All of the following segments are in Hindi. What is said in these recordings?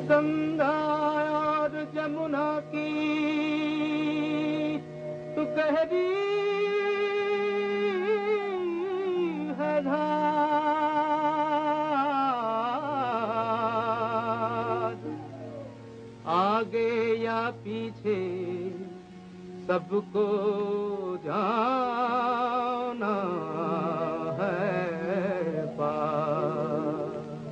गंगा और जमुना की तू गहरी है धार, आगे या पीछे सबको जाना है पार।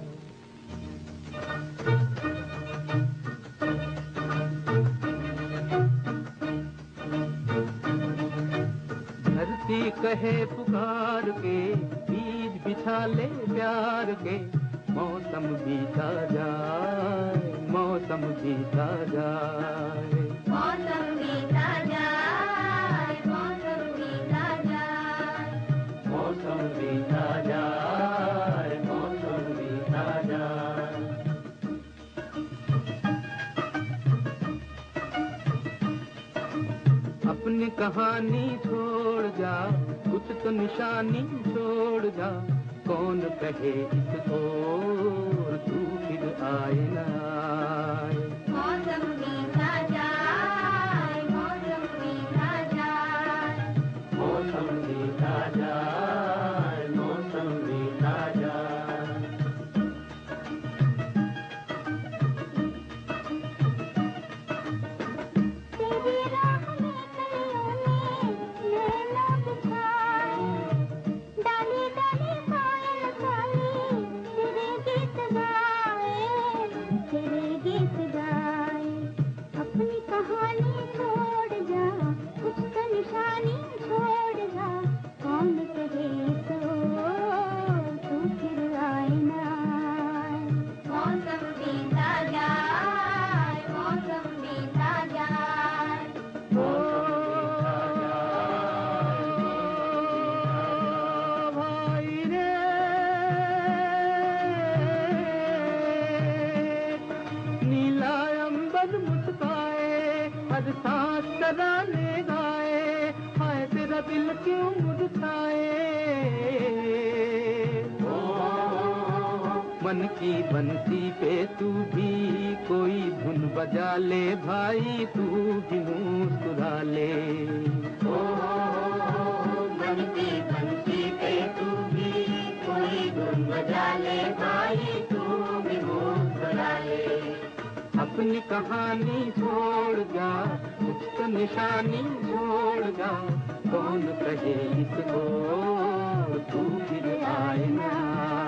धरती कहे पुकार के, बीज बिछा ले प्यार के, मौसम बीता जाए, मौसम बीता जाए, मौसम बीता जाए, मौसम बीता जाए, मौसम बीता जाए, मौसम बीता जाए। अपनी कहानी छोड़ जा, कुछ तो निशानी छोड़ जा, कौन कहे इस ओर तू फिर आए ना आए। मौसम बीता जाए, मौसम बीता जाए, मौसम बीता जाए, मौसम बीता जाए। तेरी राह में कलियों ने नैना बिछाए, डाली डाली पायल वाली तेरे गीत गाए, तेरे गीत गाए। अपनी कहानी छोड़ जा, कुछ तो निशानी छोड़ जा, कौन कहे तो तू फिर आए ना आए। मौसम बीता जाए, मौसम बीता जाए, भाई रे, नीला अंबर मुस्काए, हर सांस तराने गाए, हाय तेरा दिल क्यों मुरझाए। मन की बंसी पे तू भी कोई धुन बजा ले भाई, तू भी मुस्कुरा ले। मन की बंसी पे तू भी कोई धुन बजा ले भाई, तू भी मुस्कुरा ले। अपनी कहानी छोड़ जा, कुछ तो निशानी छोड़ जा, कौन कहे इसको तू फिर आए ना।